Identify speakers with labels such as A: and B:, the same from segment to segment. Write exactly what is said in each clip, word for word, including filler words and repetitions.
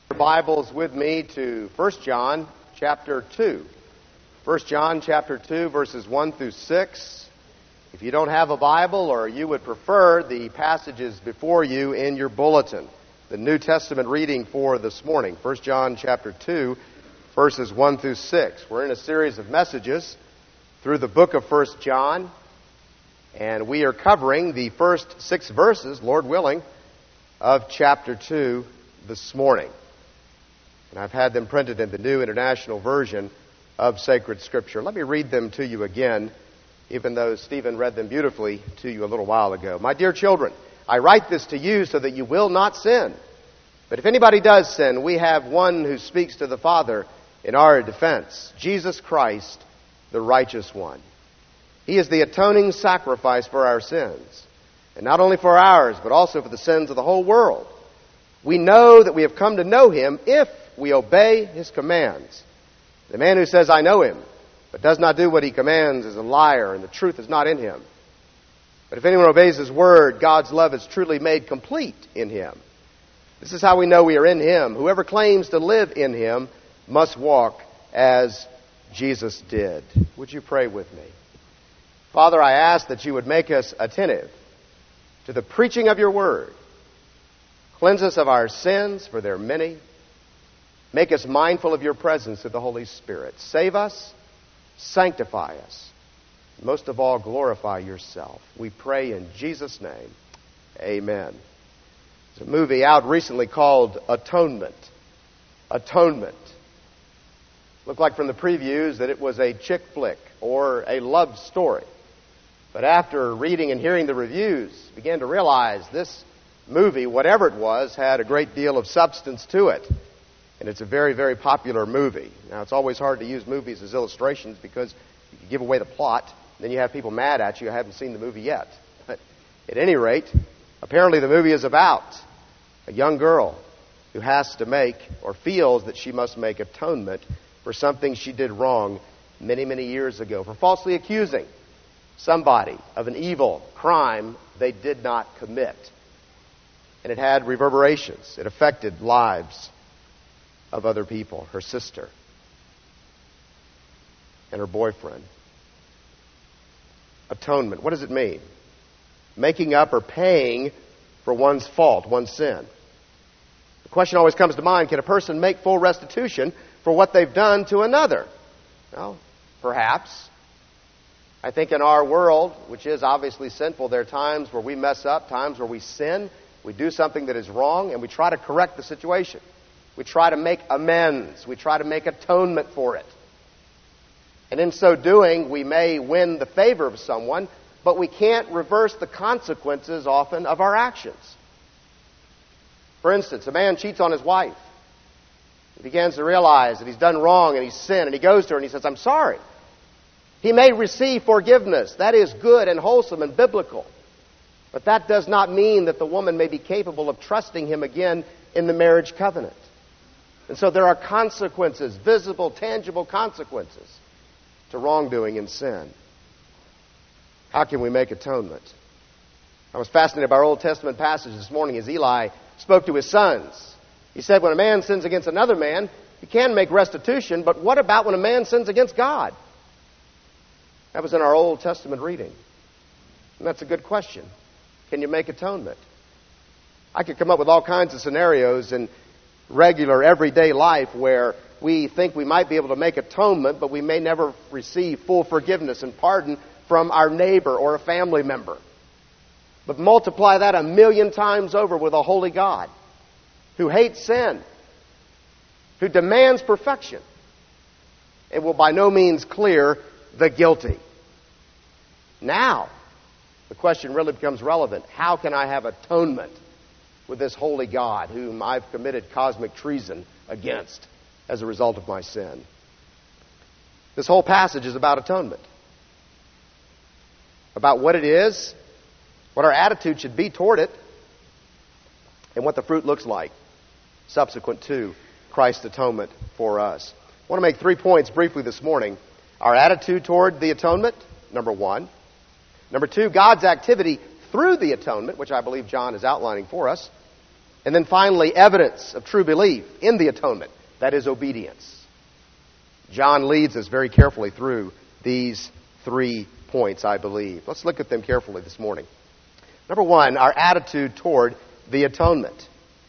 A: Bibles with me to First John chapter two. First John chapter two, verses one through six. If you don't have a Bible or you would prefer, the passages before you in your bulletin, the New Testament reading for this morning, First John chapter two, verses one through six. We're in a series of messages through the book of First John, and we are covering the first six verses, Lord willing, of chapter two this morning. And I've had them printed in the New International Version of Sacred Scripture. Let me read them to you again, even though Stephen read them beautifully to you a little while ago. My dear children, I write this to you so that you will not sin. But if anybody does sin, we have one who speaks to the Father in our defense, Jesus Christ, the righteous one. He is the atoning sacrifice for our sins, and not only for ours, but also for the sins of the whole world. We know that we have come to know Him if we obey His commands. The man who says, I know Him, but does not do what He commands is a liar, and the truth is not in him. But if anyone obeys His word, God's love is truly made complete in him. This is how we know we are in Him. Whoever claims to live in Him must walk as Jesus did. Would you pray with me? Father, I ask that you would make us attentive to the preaching of your word. Cleanse us of our sins, for they're many. Make us mindful of your presence through the Holy Spirit. Save us, sanctify us. Most of all, glorify yourself. We pray in Jesus' name. Amen. There's a movie out recently called Atonement. Atonement. Looked like from the previews that it was a chick flick or a love story. But after reading and hearing the reviews, began to realize this movie, whatever it was, had a great deal of substance to it. And it's a very, very popular movie. Now, it's always hard to use movies as illustrations because you can give away the plot, and then you have people mad at you who haven't seen the movie yet. But at any rate, apparently the movie is about a young girl who has to make, or feels that she must make, atonement for something she did wrong many, many years ago, for falsely accusing somebody of an evil crime they did not commit. And it had reverberations. It affected lives of other people, her sister and her boyfriend. Atonement. What does it mean? Making up or paying for one's fault, one's sin. The question always comes to mind, can a person make full restitution for what they've done to another? Well, perhaps. I think in our world, which is obviously sinful, there are times where we mess up, times where we sin, we do something that is wrong, and we try to correct the situation. We try to make amends. We try to make atonement for it. And in so doing, we may win the favor of someone, but we can't reverse the consequences often of our actions. For instance, a man cheats on his wife. He begins to realize that he's done wrong and he's sinned, and he goes to her and he says, I'm sorry. He may receive forgiveness. That is good and wholesome and biblical. But that does not mean that the woman may be capable of trusting him again in the marriage covenant. And so there are consequences, visible, tangible consequences to wrongdoing and sin. How can we make atonement? I was fascinated by our Old Testament passage this morning as Eli spoke to his sons. He said, when a man sins against another man, he can make restitution, but what about when a man sins against God? That was in our Old Testament reading. And that's a good question. Can you make atonement? I could come up with all kinds of scenarios in regular, everyday life where we think we might be able to make atonement, but we may never receive full forgiveness and pardon from our neighbor or a family member. But multiply that a million times over with a holy God who hates sin, who demands perfection, and will by no means clear the guilty. Now, the question really becomes relevant. How can I have atonement with this holy God whom I've committed cosmic treason against as a result of my sin? This whole passage is about atonement. About what it is, what our attitude should be toward it, and what the fruit looks like subsequent to Christ's atonement for us. I want to make three points briefly this morning. Our attitude toward the atonement, number one. Number two, God's activity through the atonement, which I believe John is outlining for us. And then finally, evidence of true belief in the atonement. That is obedience. John leads us very carefully through these three points, I believe. Let's look at them carefully this morning. Number one, our attitude toward the atonement.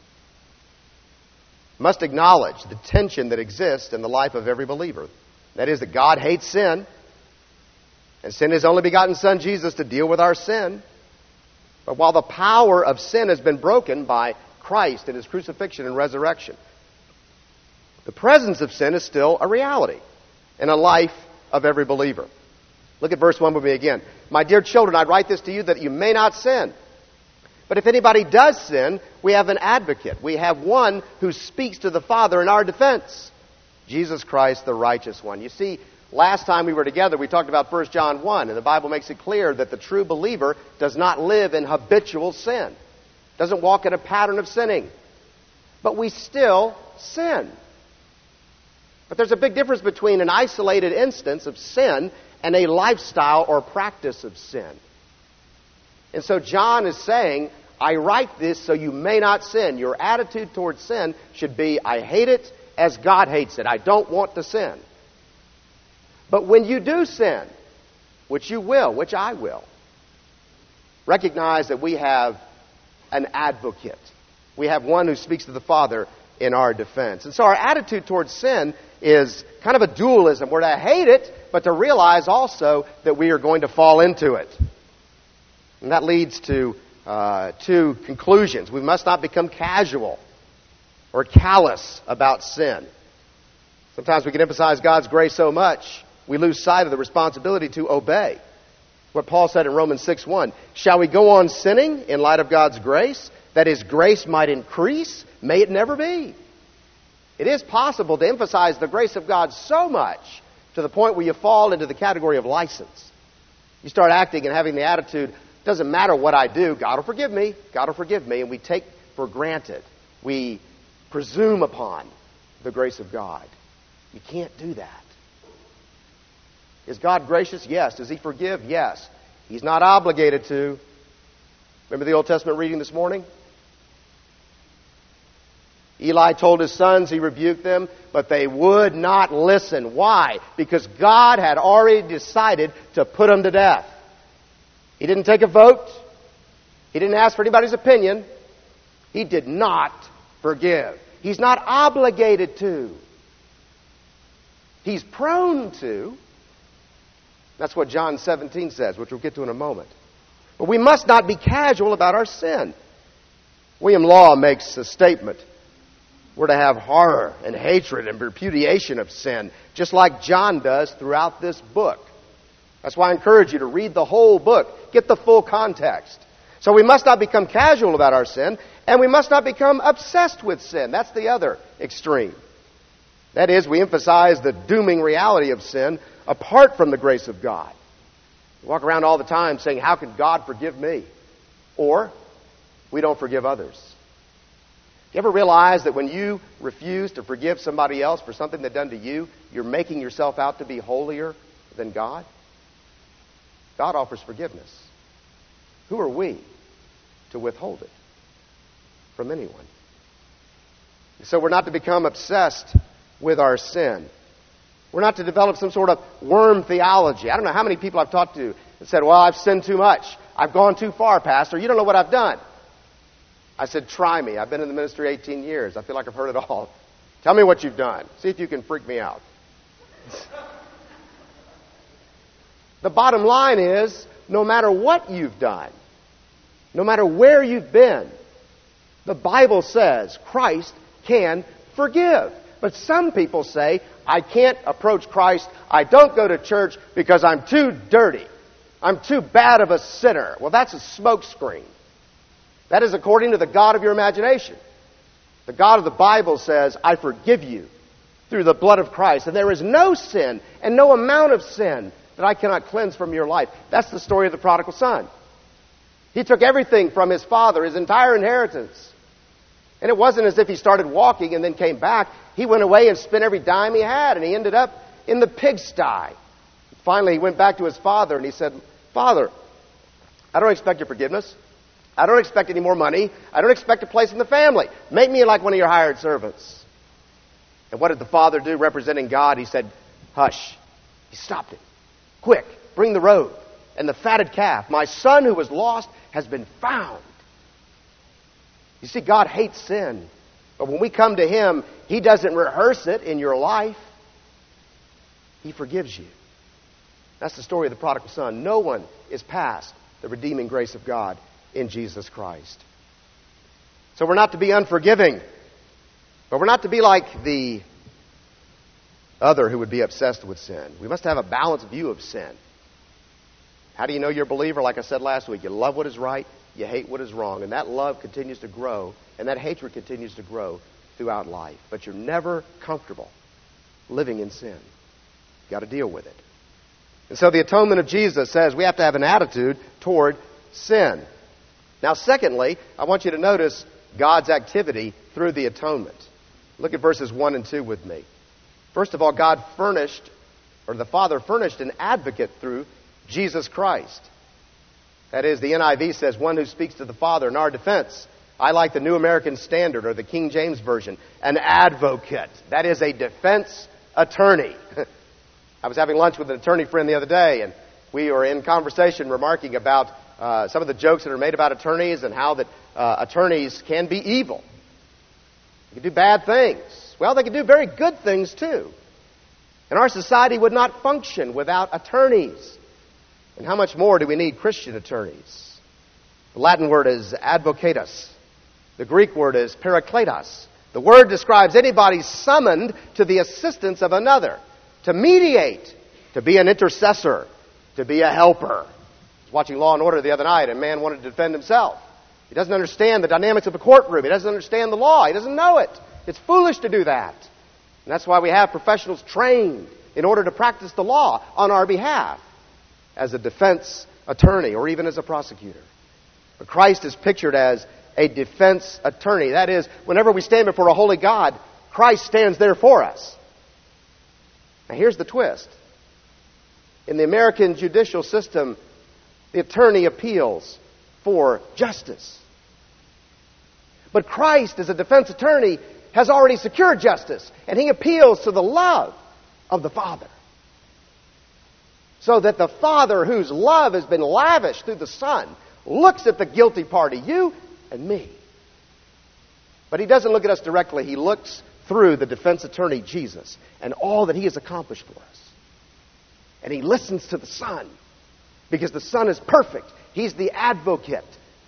A: We must acknowledge the tension that exists in the life of every believer. That is that God hates sin, and sent His only begotten Son, Jesus, to deal with our sin. But while the power of sin has been broken by Christ and His crucifixion and resurrection, the presence of sin is still a reality in a life of every believer. Look at verse one with me again. My dear children, I write this to you that you may not sin. But if anybody does sin, we have an advocate. We have one who speaks to the Father in our defense. Jesus Christ, the righteous one. You see, last time we were together, we talked about First John one, and the Bible makes it clear that the true believer does not live in habitual sin. Doesn't walk in a pattern of sinning. But we still sin. But there's a big difference between an isolated instance of sin and a lifestyle or practice of sin. And so John is saying, I write this so you may not sin. Your attitude towards sin should be, I hate it as God hates it. I don't want to sin. But when you do sin, which you will, which I will, recognize that we have an advocate. We have one who speaks to the Father in our defense. And so our attitude towards sin is kind of a dualism. We're to hate it, but to realize also that we are going to fall into it. And that leads to uh, two conclusions. We must not become casual or callous about sin. Sometimes we can emphasize God's grace so much, we lose sight of the responsibility to obey. What Paul said in Romans six one, shall we go on sinning in light of God's grace, that His grace might increase? May it never be. It is possible to emphasize the grace of God so much to the point where you fall into the category of license. You start acting and having the attitude, doesn't matter what I do, God will forgive me, God will forgive me, and we take for granted, we presume upon the grace of God. You can't do that. Is God gracious? Yes. Does He forgive? Yes. He's not obligated to. Remember the Old Testament reading this morning? Eli told his sons, he rebuked them, but they would not listen. Why? Because God had already decided to put them to death. He didn't take a vote. He didn't ask for anybody's opinion. He did not forgive. He's not obligated to. He's prone to. That's what John seventeen says, which we'll get to in a moment. But we must not be casual about our sin. William Law makes a statement. We're to have horror and hatred and repudiation of sin, just like John does throughout this book. That's why I encourage you to read the whole book. Get the full context. So we must not become casual about our sin, and we must not become obsessed with sin. That's the other extreme. That is, we emphasize the dooming reality of sin apart from the grace of God. We walk around all the time saying, how can God forgive me? Or, we don't forgive others. You ever realize that when you refuse to forgive somebody else for something they've done to you, you're making yourself out to be holier than God? God offers forgiveness. Who are we to withhold it from anyone? So we're not to become obsessed with our sin. We're not to develop some sort of worm theology. I don't know how many people I've talked to that said, well, I've sinned too much. I've gone too far, Pastor. You don't know what I've done. I said, try me. I've been in the ministry eighteen years. I feel like I've heard it all. Tell me what you've done. See if you can freak me out. The bottom line is, no matter what you've done, no matter where you've been, the Bible says Christ can forgive. But some people say, I can't approach Christ. I don't go to church because I'm too dirty. I'm too bad of a sinner. Well, that's a smokescreen. That is according to the God of your imagination. The God of the Bible says, I forgive you through the blood of Christ. And there is no sin and no amount of sin that I cannot cleanse from your life. That's the story of the prodigal son. He took everything from his father, his entire inheritance. And it wasn't as if he started walking and then came back. He went away and spent every dime he had, and he ended up in the pigsty. Finally, he went back to his father and he said, Father, I don't expect your forgiveness. I don't expect any more money. I don't expect a place in the family. Make me like one of your hired servants. And what did the father do representing God? He said, hush. He stopped it. Quick, bring the robe and the fatted calf. My son who was lost has been found. You see, God hates sin. But when we come to Him, He doesn't rehearse it in your life. He forgives you. That's the story of the prodigal son. No one is past the redeeming grace of God in Jesus Christ. So we're not to be unforgiving, but we're not to be like the other who would be obsessed with sin. We must have a balanced view of sin. How do you know you're a believer? Like I said last week, you love what is right, you hate what is wrong, and that love continues to grow, and that hatred continues to grow throughout life. But you're never comfortable living in sin. You've got to deal with it. And so the atonement of Jesus says we have to have an attitude toward sin. Now, secondly, I want you to notice God's activity through the atonement. Look at verses one and two with me. First of all, God furnished, or the Father furnished an advocate through Jesus Christ. That is, the N I V says, one who speaks to the Father in our defense. I like the New American Standard, or the King James Version, an advocate. That is a defense attorney. I was having lunch with an attorney friend the other day, and we were in conversation remarking about uh, some of the jokes that are made about attorneys and how that uh, attorneys can be evil. They can do bad things. Well, they can do very good things, too. And our society would not function without attorneys. And how much more do we need Christian attorneys? The Latin word is advocatus. The Greek word is parakletos. The word describes anybody summoned to the assistance of another, to mediate, to be an intercessor, to be a helper. I was watching Law and Order the other night, and a man wanted to defend himself. He doesn't understand the dynamics of the courtroom. He doesn't understand the law. He doesn't know it. It's foolish to do that. And that's why we have professionals trained in order to practice the law on our behalf as a defense attorney or even as a prosecutor. But Christ is pictured as a defense attorney. That is, whenever we stand before a holy God, Christ stands there for us. Now here's the twist. In the American judicial system, the attorney appeals for justice. But Christ, as a defense attorney, has already secured justice, and He appeals to the love of the Father. So that the Father, whose love has been lavished through the Son, looks at the guilty party, you and me. But He doesn't look at us directly. He looks through the defense attorney, Jesus, and all that He has accomplished for us. And He listens to the Son, because the Son is perfect. He's the advocate.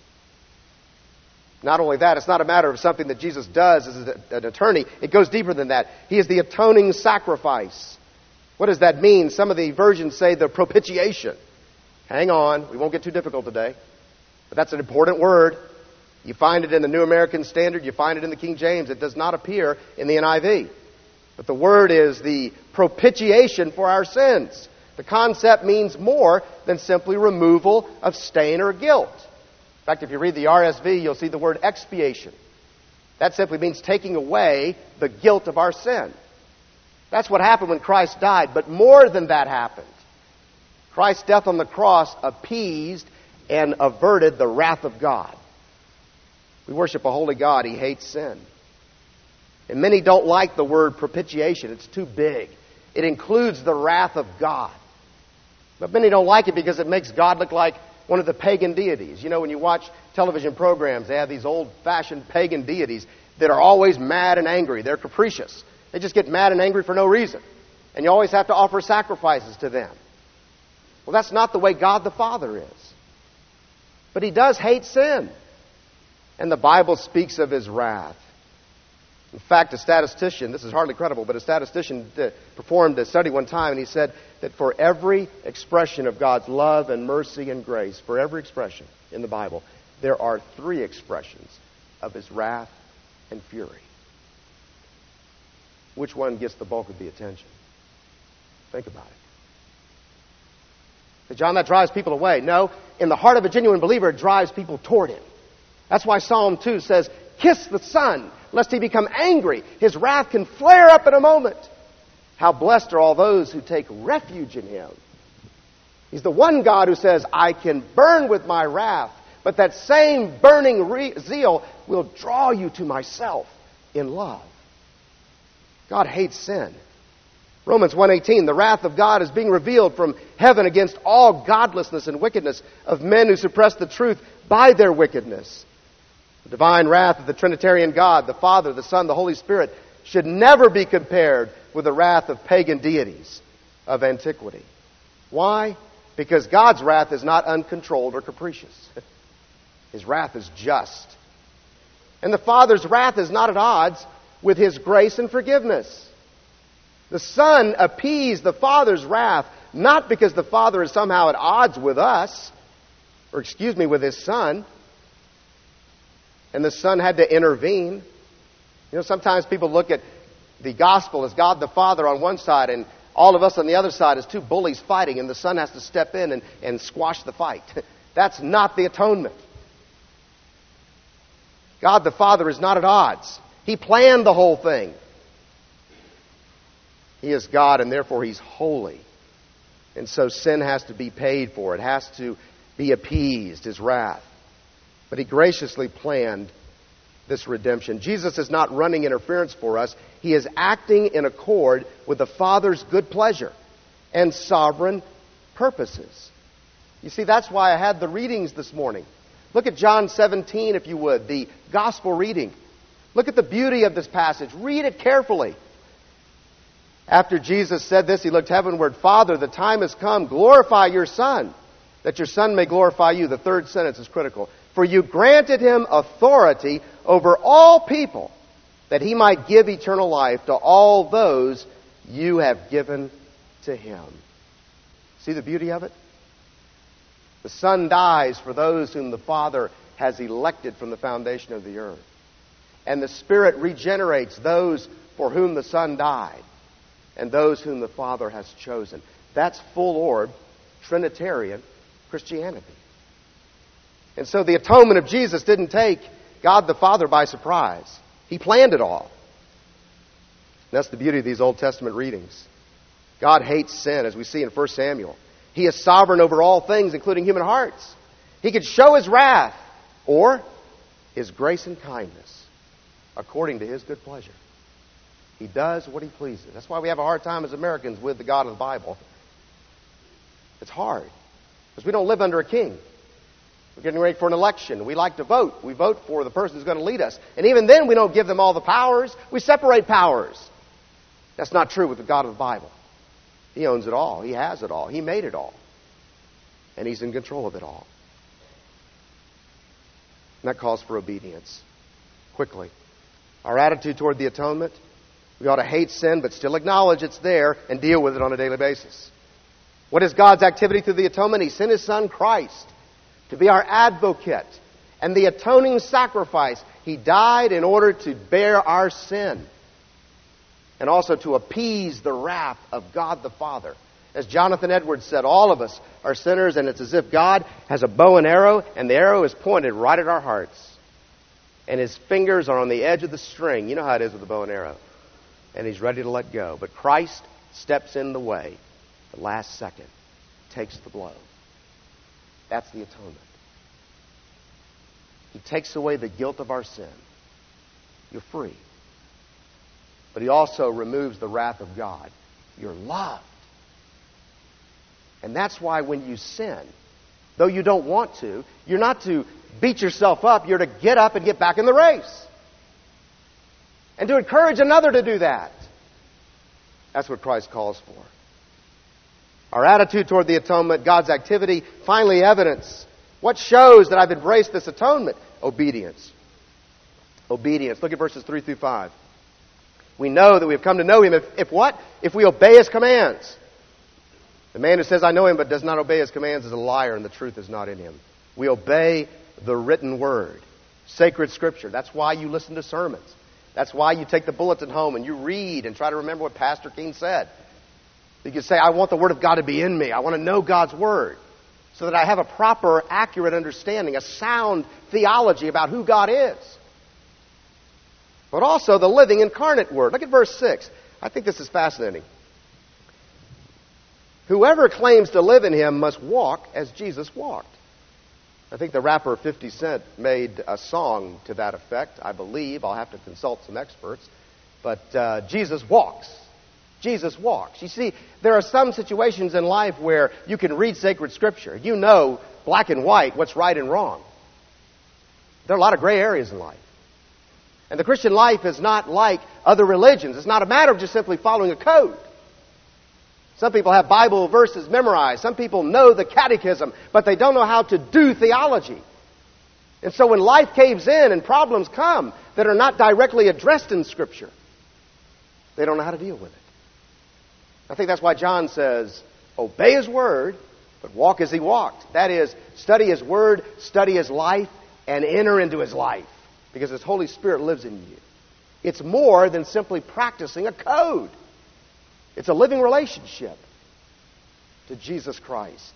A: Not only that, it's not a matter of something that Jesus does as an attorney. It goes deeper than that. He is the atoning sacrifice. What does that mean? Some of the versions say the propitiation. Hang on, we won't get too difficult today. But that's an important word. You find it in the New American Standard. You find it in the King James. It does not appear in the N I V. But the word is the propitiation for our sins. The concept means more than simply removal of stain or guilt. In fact, if you read the R S V, you'll see the word expiation. That simply means taking away the guilt of our sin. That's what happened when Christ died. But more than that happened. Christ's death on the cross appeased and averted the wrath of God. We worship a holy God. He hates sin. And many don't like the word propitiation. It's too big. It includes the wrath of God. But many don't like it because it makes God look like one of the pagan deities. You know, when you watch television programs, they have these old-fashioned pagan deities that are always mad and angry. They're capricious. They just get mad and angry for no reason. And you always have to offer sacrifices to them. Well, that's not the way God the Father is. But He does hate sin. And the Bible speaks of His wrath. In fact, a statistician, this is hardly credible, but a statistician performed a study one time, and he said that for every expression of God's love and mercy and grace, for every expression in the Bible, there are three expressions of His wrath and fury. Which one gets the bulk of the attention? Think about it. But John, that drives people away. No, in the heart of a genuine believer, it drives people toward Him. That's why Psalm two says, kiss the Son, lest He become angry. His wrath can flare up in a moment. How blessed are all those who take refuge in Him. He's the one God who says, I can burn with my wrath, But that same burning re- zeal will draw you to myself in love. God hates sin. Romans one eighteen, the wrath of God is being revealed from heaven against all godlessness and wickedness of men who suppress the truth by their wickedness. The divine wrath of the Trinitarian God, the Father, the Son, the Holy Spirit, should never be compared with the wrath of pagan deities of antiquity. Why? Because God's wrath is not uncontrolled or capricious. His wrath is just. And the Father's wrath is not at odds with His grace and forgiveness. The Son appeased the Father's wrath not because the Father is somehow at odds with us, or excuse me, with His Son, and the Son had to intervene. You know, sometimes people look at the gospel as God the Father on one side and all of us on the other side as two bullies fighting, and the Son has to step in and, and squash the fight. That's not the atonement. God the Father is not at odds. He planned the whole thing. He is God, and therefore He's holy. And so sin has to be paid for. It has to be appeased, His wrath. But He graciously planned this redemption. Jesus is not running interference for us. He is acting in accord with the Father's good pleasure and sovereign purposes. You see, that's why I had the readings this morning. Look at John seventeen, if you would, the gospel reading. Look at the beauty of this passage. Read it carefully. After Jesus said this, He looked heavenward. Father, the time has come. Glorify your Son, that your Son may glorify you. The third sentence is critical. For you granted Him authority over all people, that He might give eternal life to all those you have given to Him. See the beauty of it? The Son dies for those whom the Father has elected from the foundation of the earth. And the Spirit regenerates those for whom the Son died and those whom the Father has chosen. That's full-orb, Trinitarian Christianity. And so the atonement of Jesus didn't take God the Father by surprise. He planned it all. And that's the beauty of these Old Testament readings. God hates sin, as we see in First Samuel. He is sovereign over all things, including human hearts. He could show His wrath or His grace and kindness according to His good pleasure. He does what He pleases. That's why we have a hard time as Americans with the God of the Bible. It's hard because we don't live under a king. We're getting ready for an election. We like to vote. We vote for the person who's going to lead us. And even then, we don't give them all the powers. We separate powers. That's not true with the God of the Bible. He owns it all. He has it all. He made it all. And He's in control of it all. And that calls for obedience. Quickly. Our attitude toward the atonement, we ought to hate sin, but still acknowledge it's there and deal with it on a daily basis. What is God's activity through the atonement? He sent His Son, Christ, to be our advocate and the atoning sacrifice. He died in order to bear our sin and also to appease the wrath of God the Father. As Jonathan Edwards said, all of us are sinners, and it's as if God has a bow and arrow, and the arrow is pointed right at our hearts. And His fingers are on the edge of the string. You know how it is with a bow and arrow. And He's ready to let go. But Christ steps in the way, the last second, takes the blow. That's the atonement. He takes away the guilt of our sin. You're free. But He also removes the wrath of God. You're loved. And that's why when you sin, though you don't want to, you're not to beat yourself up. You're to get up and get back in the race. And to encourage another to do that. That's what Christ calls for. Our attitude toward the atonement, God's activity, finally evidence. What shows that I've embraced this atonement? Obedience. Obedience. Look at verses three through five. We know that we have come to know Him if, if what? If we obey His commands. The man who says, I know Him, but does not obey His commands is a liar, and the truth is not in him. We obey the written word. Sacred Scripture. That's why you listen to sermons. That's why you take the bulletin home and you read and try to remember what Pastor King said. You can say, I want the Word of God to be in me. I want to know God's Word so that I have a proper, accurate understanding, a sound theology about who God is. But also the living incarnate Word. Look at verse six. I think this is fascinating. Whoever claims to live in Him must walk as Jesus walked. I think the rapper fifty Cent made a song to that effect, I believe. I'll have to consult some experts. But uh, Jesus walks. Jesus walks. You see, there are some situations in life where you can read sacred Scripture. You know, black and white, what's right and wrong. There are a lot of gray areas in life. And the Christian life is not like other religions. It's not a matter of just simply following a code. Some people have Bible verses memorized. Some people know the catechism, but they don't know how to do theology. And so when life caves in and problems come that are not directly addressed in Scripture, they don't know how to deal with it. I think that's why John says, obey His Word, but walk as He walked. That is, study His Word, study His life, and enter into His life. Because His Holy Spirit lives in you. It's more than simply practicing a code. It's a living relationship to Jesus Christ.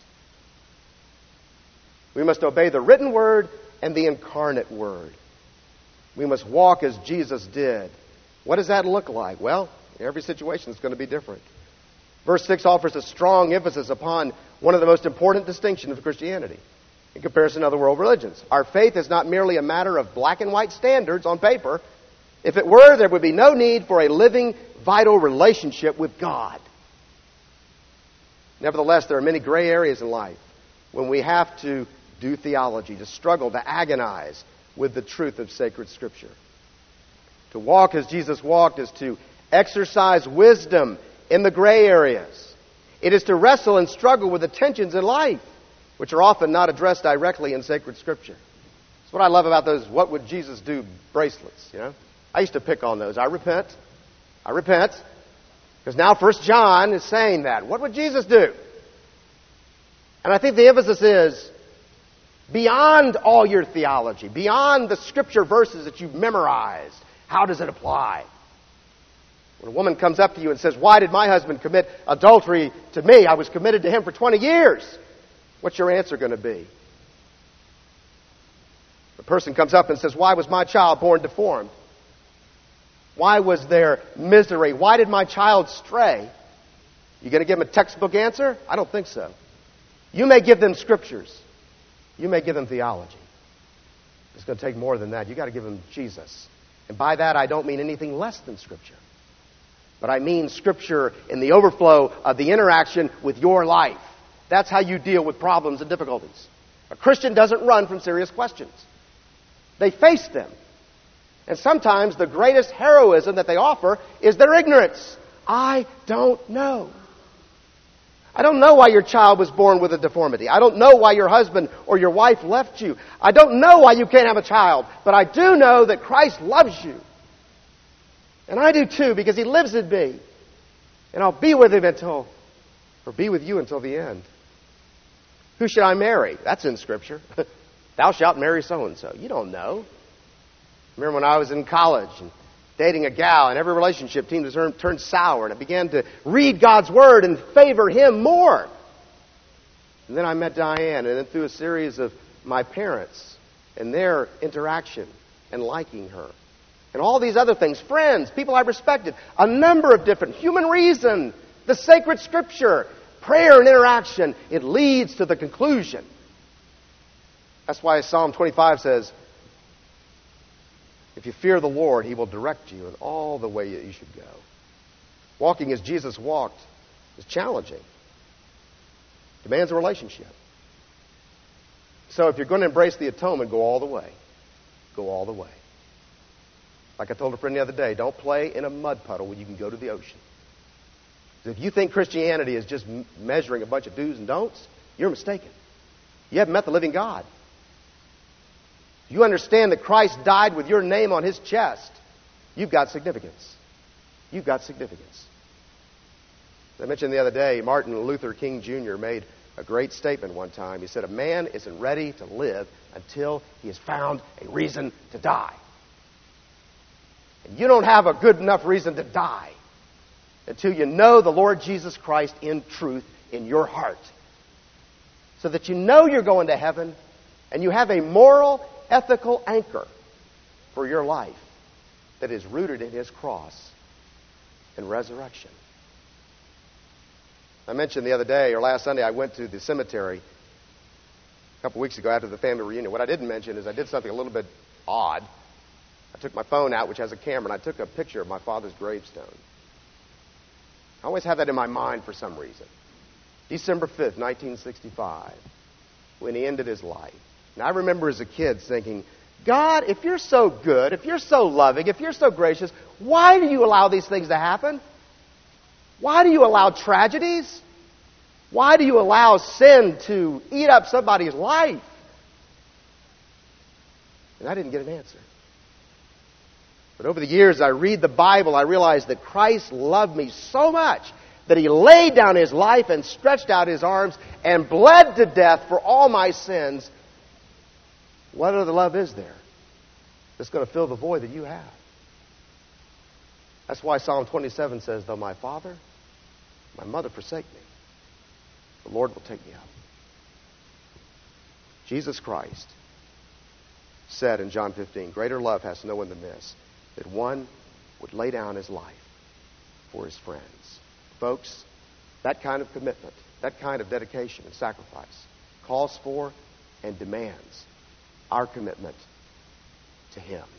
A: We must obey the written Word and the incarnate Word. We must walk as Jesus did. What does that look like? Well, every situation is going to be different. Verse six offers a strong emphasis upon one of the most important distinctions of Christianity in comparison to other world religions. Our faith is not merely a matter of black and white standards on paper. If it were, there would be no need for a living, vital relationship with God. Nevertheless, there are many gray areas in life when we have to do theology, to struggle, to agonize with the truth of sacred Scripture. To walk as Jesus walked is to exercise wisdom in the gray areas. It is to wrestle and struggle with the tensions in life, which are often not addressed directly in sacred Scripture. That's what I love about those "What Would Jesus Do" bracelets, you know. I used to pick on those. I repent. I repent. Because now First John is saying that. What would Jesus do? And I think the emphasis is beyond all your theology, beyond the Scripture verses that you've memorized. How does it apply? When a woman comes up to you and says, why did my husband commit adultery to me? I was committed to him for twenty years. What's your answer going to be? The person comes up and says, why was my child born deformed? Why was there misery? Why did my child stray? You going to give them a textbook answer? I don't think so. You may give them scriptures. You may give them theology. It's going to take more than that. You've got to give them Jesus. And by that, I don't mean anything less than Scripture. But I mean Scripture in the overflow of the interaction with your life. That's how you deal with problems and difficulties. A Christian doesn't run from serious questions. They face them. And sometimes the greatest heroism that they offer is their ignorance. I don't know. I don't know why your child was born with a deformity. I don't know why your husband or your wife left you. I don't know why you can't have a child. But I do know that Christ loves you. And I do too, because He lives in me. And I'll be with Him until, or be with you until the end. Who should I marry? That's in Scripture. Thou shalt marry so-and-so. You don't know. Remember when I was in college and dating a gal, and every relationship seemed to turn, turn sour, and I began to read God's Word and favor Him more. And then I met Diane, and then through a series of my parents and their interaction and liking her. And all these other things, friends, people I respected, a number of different, human reason, the sacred Scripture, prayer and interaction, it leads to the conclusion. That's why Psalm twenty-five says, if you fear the Lord, He will direct you in all the way that you should go. Walking as Jesus walked is challenging. Demands a relationship. So if you're going to embrace the atonement, go all the way. Go all the way. Like I told a friend the other day, don't play in a mud puddle when you can go to the ocean. If you think Christianity is just measuring a bunch of do's and don'ts, you're mistaken. You haven't met the living God. You understand that Christ died with your name on His chest. You've got significance. You've got significance. As I mentioned the other day, Martin Luther King Junior made a great statement one time. He said, a man isn't ready to live until he has found a reason to die. And you don't have a good enough reason to die until you know the Lord Jesus Christ in truth in your heart. So that you know you're going to heaven and you have a moral, ethical anchor for your life that is rooted in His cross and resurrection. I mentioned the other day, or last Sunday, I went to the cemetery A couple weeks ago after the family reunion, what I didn't mention is I did something a little bit odd. I took my phone out, which has a camera, and I took a picture of my father's gravestone. I always have that in my mind for some reason. December fifth, nineteen sixty-five, when he ended his life. And I remember as a kid thinking, God, if you're so good, if you're so loving, if you're so gracious, why do you allow these things to happen? Why do you allow tragedies? Why do you allow sin to eat up somebody's life? And I didn't get an answer. But over the years, I read the Bible, I realize that Christ loved me so much that He laid down His life and stretched out His arms and bled to death for all my sins. What other love is there that's going to fill the void that you have? That's why Psalm twenty-seven says, though my father, my mother forsake me, the Lord will take me up. Jesus Christ said in John fifteen, greater love has no one than this, that one would lay down his life for his friends. Folks, that kind of commitment, that kind of dedication and sacrifice calls for and demands our commitment to Him.